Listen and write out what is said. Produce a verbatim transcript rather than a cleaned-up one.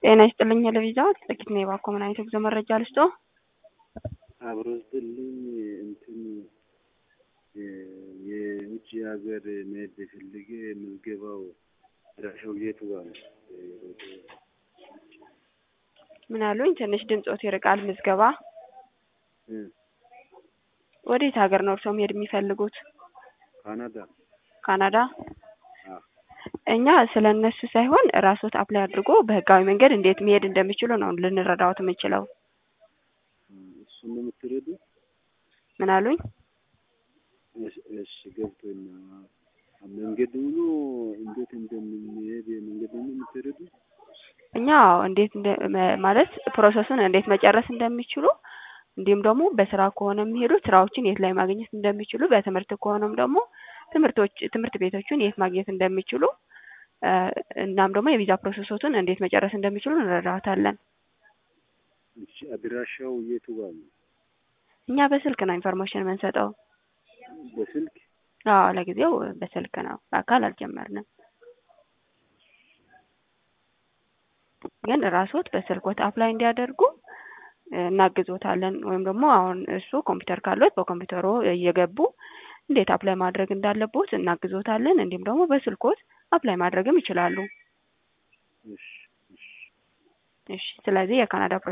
ጤና ይስጥልኝ ለቪዛው ጥቂት ነው ባኮ ምን አይነት ጉዞ መረጃ ልስጦ አብሮዝልኝ እንትን የውጭ ሀገር መሄድ ፈልጌ ምዝገባው ራሽው የቱ ጋር ነው? ምን አሉኝ? ትንሽ ድምጾት ይርቃል። ምዝገባ ወዴት ሀገር ነው እርሶ መሄድ የሚፈልጉት? ካናዳ። ካናዳ? እኛ ስለነሱ ሳይሆን ራስዎት አፕላይ አድርጎ በህጋዊ መንገድ እንዴት መሄድ እንደሚችሉ ነው ልንረዳዎት የምንችለው። እሱን ነው የምትረዱ? ምን አሉኝ? እሺ ገብቶና መንገዱን እንዴት እንደምንሄድ መንገዱን የምትረዱ? እኛ እንዴት ማለት ፕሮሰሱን እንዴት መጨረስ እንደሚችሉ እንዲሁም ደግሞ በስራ ከሆነ የሚሄዱት ስራዎችን የት ላይ ማግኘት እንደሚችሉ በትምህርት ከሆነም ደግሞ ትምህርቶች ትምህርት ቤቶችን የት ማግኘት እንደሚችሉ እናም ደግሞ የቪዛ ፕሮሰሱን እንዴት መጨረስ እንደሚችሉ እንረዳዎታለን። እሺ አድራሻው የቱ ጋር ነው? እኛ በስልክ ነው ኢንፎርሜሽን የምንሰጠው። በስልክ? አዎ ለጊዜው በስልክ ነው፣ በአካል አልጀመርንም። ግን ራስዎት በስልክዎት አፕላይ እንዲያደርጉ እናግዞታለን። ወይም ደግሞ አሁን እሱ ኮምፒውተር ካለዎት በኮምፒውተሩ እየገቡ እንዴት አፕላይ ማድረግ እንዳለቦት እናግዞታለን። እንዲሁም ደግሞ በስልክዎት አፕላይ ማድረግም ይችላሉ። እሺ እሺ እሺ ስለዚህ የካናዳ